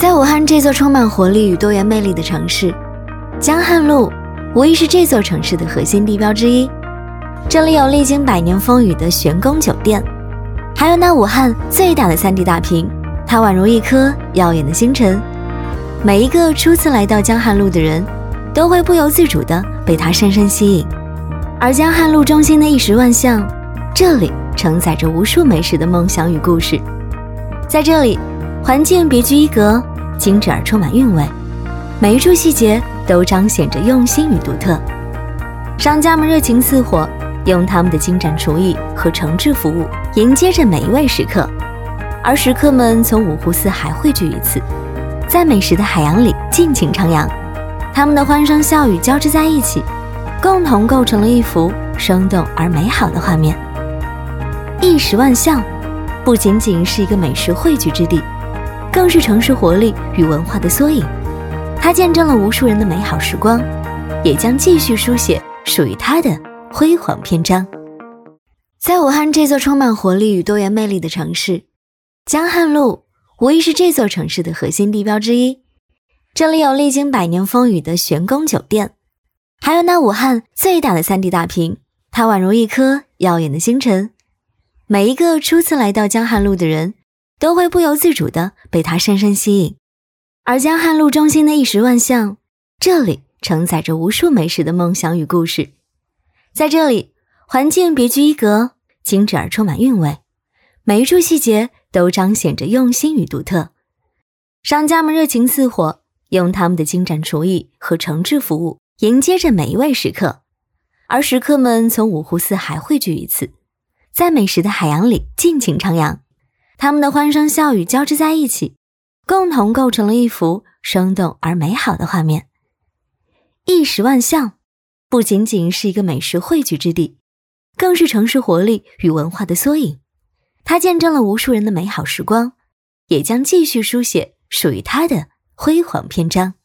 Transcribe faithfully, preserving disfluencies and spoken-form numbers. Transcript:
在武汉这座充满活力与多元魅力的城市，江汉路无疑是这座城市的核心地标之一。这里有历经百年风雨的玄宫酒店，还有那武汉最大的 三 D 大屏，它宛如一颗耀眼的星辰。每一个初次来到江汉路的人，都会不由自主地被它深深吸引。而江汉路中心的一石万象，这里承载着无数美食的梦想与故事。在这里，环境别具一格，精致而充满韵味，每一处细节都彰显着用心与独特。商家们热情似火，用他们的精湛厨艺和诚挚服务迎接着每一位食客，而食客们从五湖四海汇聚于此，在美食的海洋里尽情徜徉，他们的欢声笑语交织在一起，共同构成了一幅生动而美好的画面。一石万象不仅仅是一个美食汇聚之地，更是城市活力与文化的缩影。它见证了无数人的美好时光，也将继续书写属于它的辉煌篇章。在武汉这座充满活力与多元魅力的城市，江汉路无疑是这座城市的核心地标之一。这里有历经百年风雨的玄宫酒店，还有那武汉最大的 三 D 大屏，它宛如一颗耀眼的星辰。每一个初次来到江汉路的人，都会不由自主地被它深深吸引。而江汉路中心的一石万象，这里承载着无数美食的梦想与故事。在这里，环境别具一格，精致而充满韵味，每一处细节都彰显着用心与独特。商家们热情似火，用他们的精湛厨艺和诚挚服务迎接着每一位食客，而食客们从五湖四海汇聚于此，在美食的海洋里尽情徜徉，他们的欢声笑语交织在一起，共同构成了一幅生动而美好的画面。一石万象不仅仅是一个美食汇聚之地，更是城市活力与文化的缩影。它见证了无数人的美好时光，也将继续书写属于它的辉煌篇章。